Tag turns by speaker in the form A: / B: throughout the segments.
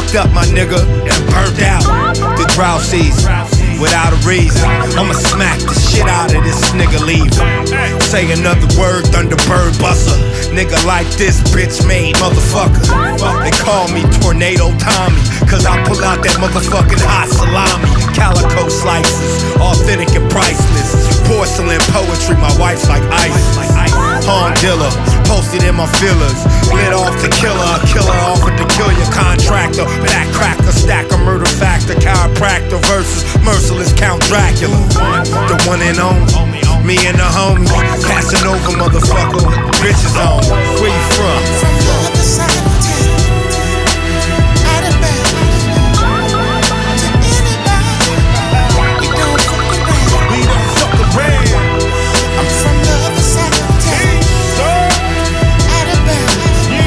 A: fucked up, my nigga, and burnt out. The drought season, without a reason. I'ma smack the shit out of this nigga leaving. Say another word, Thunderbird buster. Nigga like this bitch made motherfucker. They call me Tornado Tommy, cause I pull out that motherfucking hot salami. Calico slices, authentic and priceless. Porcelain poetry, my wife's like ice. Horn dealer, posted in my feelers. Lit off the killer, a killer offered to kill your contractor. Back cracker, stacker, murder factor, chiropractor versus merciless Count Dracula. The one and only, me and the homie. Passing over, motherfucker, bitches on. Where you from?
B: From the other side of town. Out of bounds. To anybody. We don't fuck around.
A: We don't fuck around.
B: I'm from the other side of town. Out of bounds.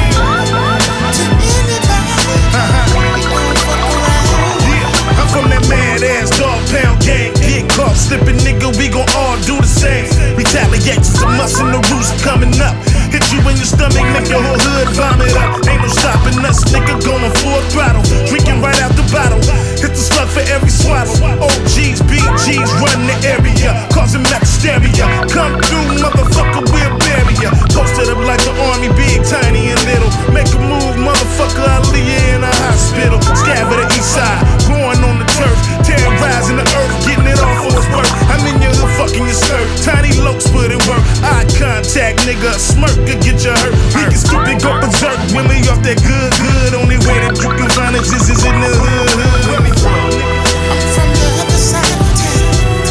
B: To anybody. We don't fuck around.
C: Yeah, I'm from that mad ass dog pound gang. Get caught slipping, nigga, we gon' all do the same. Retaliation's a must and the rules coming up. Hit you in your stomach, make your whole hood vomit up. Ain't no stopping us, nigga, going full throttle. Drinking right out the bottle. Hit the slug for every swallow. OGs, BGs, run the area, causing max hysteria. Come through, motherfucker, we'll bury ya. Posted up like the army, big, tiny, and little. Make a move, motherfucker, I'll leave you in a hospital. Scab of the east side, born on the turf, terrorizing the earth, getting it all for its worth. I'm in your hood, fucking your skirt. Tiny lokes put in work. Eye contact, nigga, a smirk could get you hurt. We can stupid go berserk when we off that good. Only way that you can find us is in the hood. Where we from, nigga?
B: I'm from the other side of town.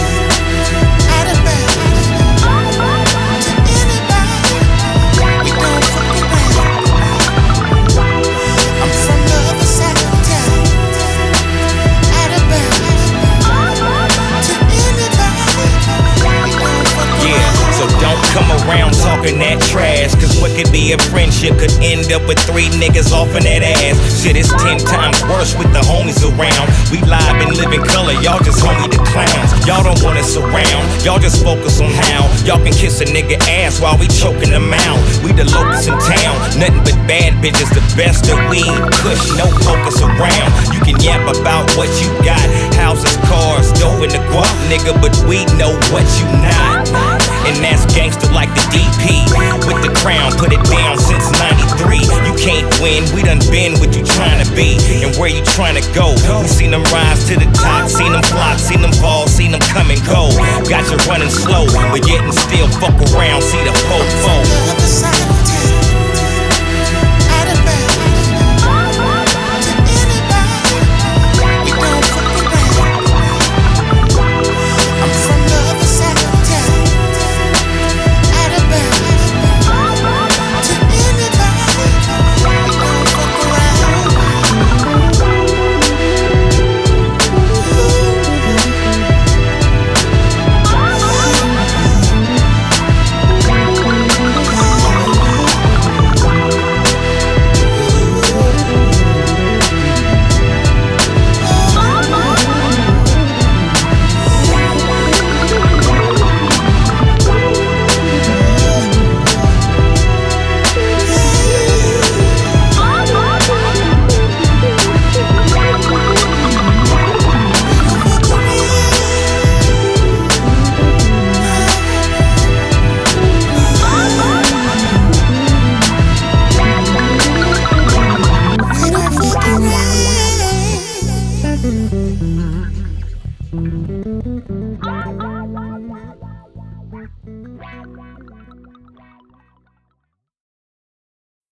B: Out of bounds. To anybody. We don't fuck around. I'm from the other side of town. Out of bounds. To anybody. We don't fuck around.
D: Yeah, so don't come around talking that trash, cause what could be a friendship could end up with 3 niggas off in that ass. Shit is 10 times worse with the homies around. We live and live in color, y'all just homie the clowns. Y'all don't want us around, y'all just focus on how y'all can kiss a nigga ass while we choking them out. We the locust in town, nothing but bad bitches, the best of weed, kush, no focus around. You can yap about what you got, houses, cars, dope in the guap, nigga, but we know what you not. And that's gangster like the DP. With the crown, put it down since 93. You can't win, we done been what you tryna be and where you tryna go. We seen them rise to the top, seen them flop, seen them fall, seen them come and go. Got you running slow, but yet and still fuck around, see the fofo.
B: From the other side of town. Out of bounds. To anybody. We don't fuck around. I'm from the other side of town. Out of bounds. To anybody. We don't fuck around. We don't fuck around.